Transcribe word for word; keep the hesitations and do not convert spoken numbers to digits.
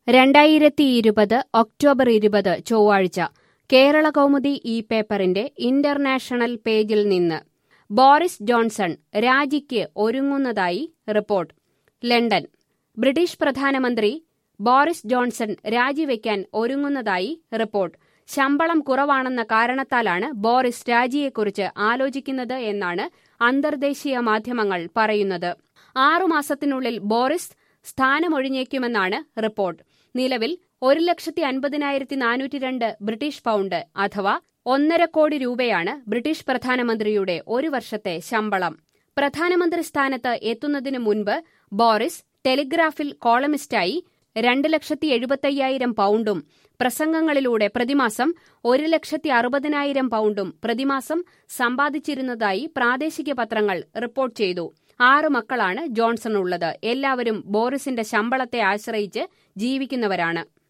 രണ്ടായിരത്തി ഇരുപത് ഒക്ടോബർ ഇരുപത് ചൊവ്വാഴ്ച കേരള കൗമുദി ഈ പേപ്പറിന്റെ ഇന്റർനാഷണൽ പേജിൽ നിന്ന് ബോറിസ് ജോൺസൺ രാജിക്ക് ഒരുങ്ങുന്നതായി റിപ്പോർട്ട്. ലണ്ടൻ. ബ്രിട്ടീഷ് പ്രധാനമന്ത്രി ബോറിസ് ജോൺസൺ രാജിവെക്കാൻ ഒരുങ്ങുന്നതായി റിപ്പോർട്ട്. ശമ്പളം കുറവാണെന്ന കാരണത്താലാണ് ബോറിസ് രാജിയെക്കുറിച്ച് ആലോചിക്കുന്നത് എന്നാണ് അന്തർദേശീയ മാധ്യമങ്ങൾ പറയുന്നത്. ആറുമാസത്തിനുള്ളിൽ ബോറിസ് സ്ഥാനമൊഴിഞ്ഞേക്കുമെന്നാണ് റിപ്പോർട്ട്. നിലവിൽ ഒരു ലക്ഷത്തി അൻപതിനായിരത്തി നാനൂറ്റി രണ്ട് ബ്രിട്ടീഷ് പൗണ്ട് അഥവാ ഒന്നര കോടി രൂപയാണ് ബ്രിട്ടീഷ് പ്രധാനമന്ത്രിയുടെ ഒരു വർഷത്തെ ശമ്പളം. പ്രധാനമന്ത്രി സ്ഥാനത്ത് എത്തുന്നതിനു മുൻപ് ബോറിസ് ടെലിഗ്രാഫിൽ കോളമിസ്റ്റായി രണ്ട് ലക്ഷത്തി എഴുപത്തയ്യായിരം പൗണ്ടും പ്രസംഗങ്ങളിലൂടെ പ്രതിമാസം ഒരു ലക്ഷത്തി അറുപതിനായിരം പൗണ്ടും പ്രതിമാസം സമ്പാദിച്ചിരുന്നതായി പ്രാദേശിക പത്രങ്ങൾ റിപ്പോർട്ട് ചെയ്തു. ആറ് മക്കളാണ് ജോൺസണുള്ളത്. എല്ലാവരും ബോറിസിന്റെ ശമ്പളത്തെ ആശ്രയിച്ച് ജീവിക്കുന്നവരാണ്.